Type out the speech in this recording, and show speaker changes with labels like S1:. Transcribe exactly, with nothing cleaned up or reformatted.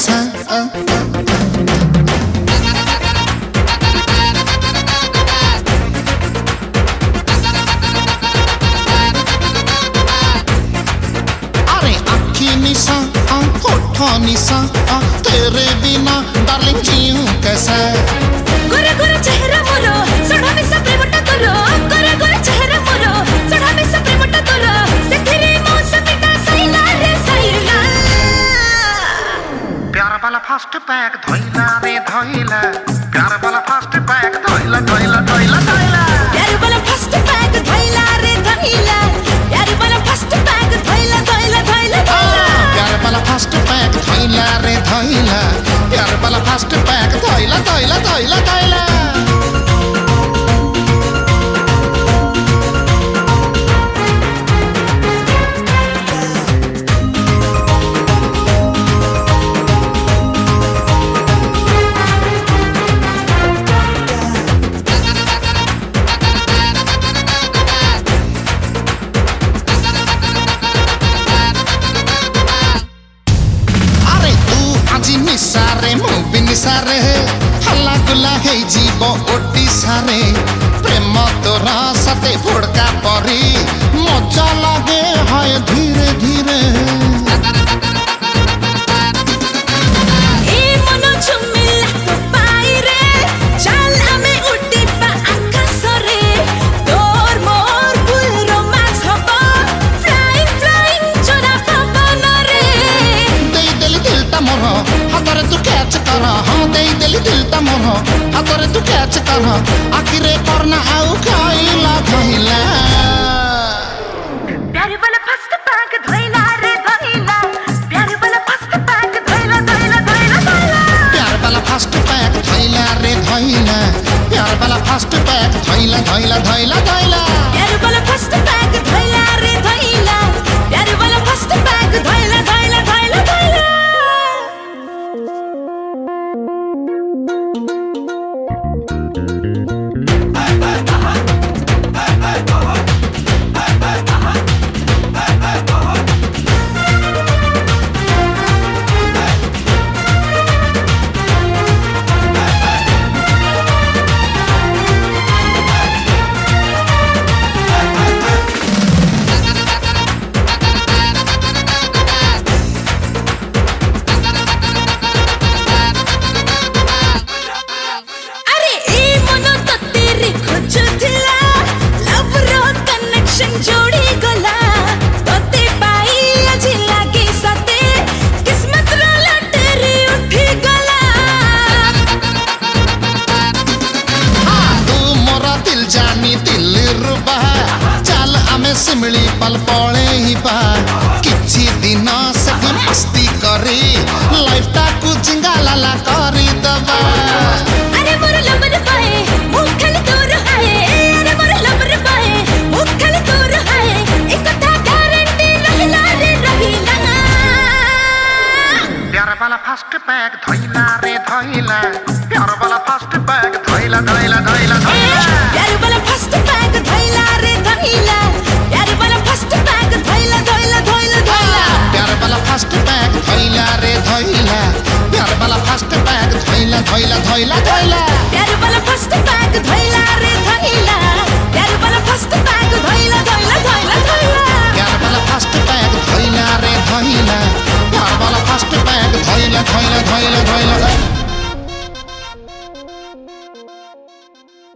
S1: कैसा आ, आ, अरे आँखी निशा होठों निशा तेरे बिना डार्लिंग जीऊं कैसा
S2: गोरे गोरे चेहरा मोरो सोढ़ा में सब प्रेमटा तोरो गोरे गोरे चेहरा मोरो सोढ़ा में सब प्रेमटा तोरो सेथिरे मौसमिटा सैला रे सैला
S3: प्यार वाला फास्ट पैक धोइला रे धोइला प्यार वाला फास्ट पैक धोइला धोइला धोइला धोइला
S2: प्यार वाला फास्ट पैक धोइला रे धोइला प्यार वाला फास्ट पैक धोइला धोइला धोइला धोइला
S1: प्यार वाला फास्ट पैक धोइला रे धोइला प्यार वाला फास्ट पैक धोइला धोइला धोइला धोइला निसारे मुभी निसारे हल्ला गुला है जीव ओडिशारे प्रेम तोरा साथे फोड़का परी मजा लागे हाय धीरे धीरे
S2: ए मनो झुमिला तो पाई रे चल हमें उड़ीबा आकाश रे तोर मोर फुल रोमांस हबो फ्लाइंग फ्लाइंग छोरा पवन रे
S1: दे देली दिलटा मोर हातरे तू कैच कर हाँ दे देली दिलटा मोर हातरे तू कैच कर आखिरे करना आउ खाइला खाइला
S2: प्यार वाला फर्स्ट पैक धोइला रे धोइला प्यार वाला फर्स्ट पैक धोइला धोइला धोइला धोइला
S1: प्यार वाला फास्ट पैक धोइला रे धोइला प्यार वाला फास्ट पैक धोइला धोइला धोइला धोइला
S2: प्यार वाला फर्स्ट पैक धोइला रे धोइला प्यार वाला फर्स्ट पैक धोइला धोइला धोइला धोइला
S1: सिमली पल पड़े ही बा किछि दिन सखी मस्ती करी लाइफ ता कुछ गाला करी दबा
S2: अरे मोर लबर पाए मुखल दूर आए अरे मोर लबर पाए मुखल दूर आए एक कथा गारंटी रहिला रे रहिला
S3: प्यार वाला फास्ट पैक धोइला रे धोइला प्यार वाला फास्ट पैक धोइला धोइला धोइला धोइला
S2: प्यार वाला फास्ट पैक धोइला रे धोइला प्यार वाला फास्ट पैक धोइला धोइला धोइला धोइला
S1: प्यार वाला फास्ट पैक धोइला रे धोइला प्यार वाला फास्ट पैक धोइला धोइला धोइला धोइला
S2: प्यार वाला फास्ट पैक धोइला रे धोइला